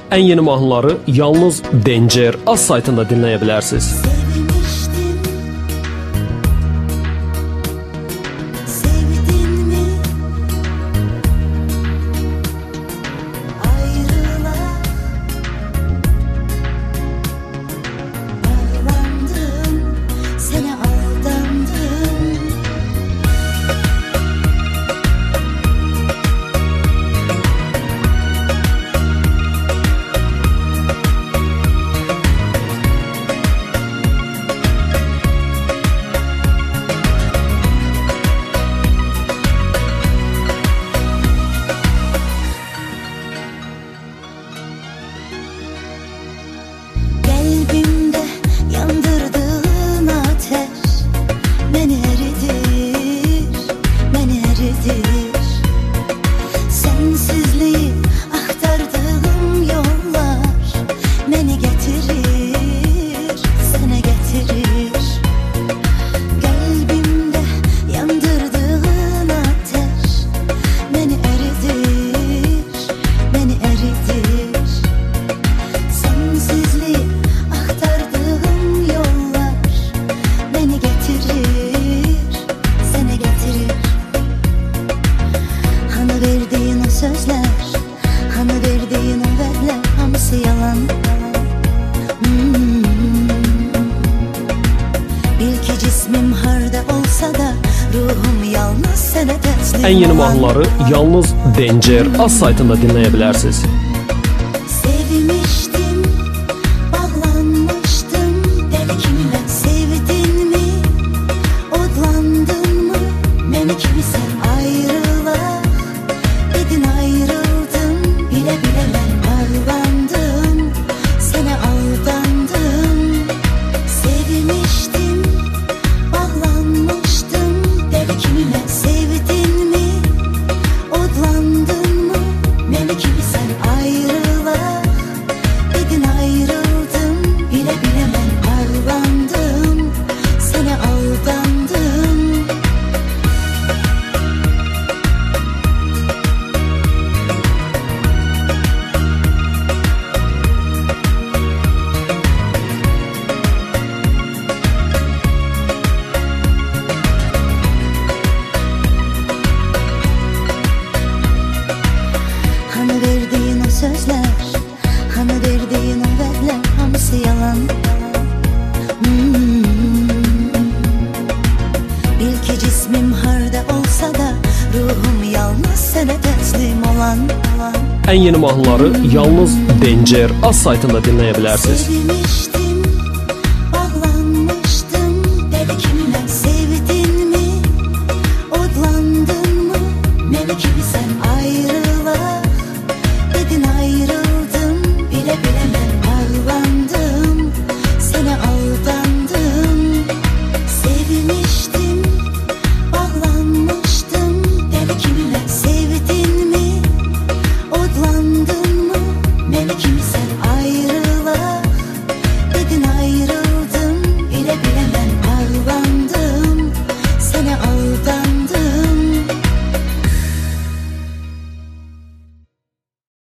Ən yeni mahnıları yalnız Danger az saytında dinləyə bilərsiniz. Ən yeni mahnıları yalnız Danger az saytında dinləyə bilərsiniz. Sevmiştim, bağlanmıştım deli kimle. Sevdin mi, odlandın mı, beni kimi sen ayrılak dedin, ayrıldım. Bile bile ben bağlandım, sana aldandım. Sevmiştim, bağlanmıştım deli kimle. Sevdin mi, odlandın mı, beni kimi sen ayrılak dedin, ayrıldım. Bile bile ben bağlandım, sana aldandım. Hani verdiğin o sözler, hani verdiğin o vedler, hamısı yalan. Bil ki cismim harda olsa da ruhum yalnız sana teslim olan. Ən yeni mahnıları yalnız Danger az saytında dinləyə bilərsiniz. Sevmiş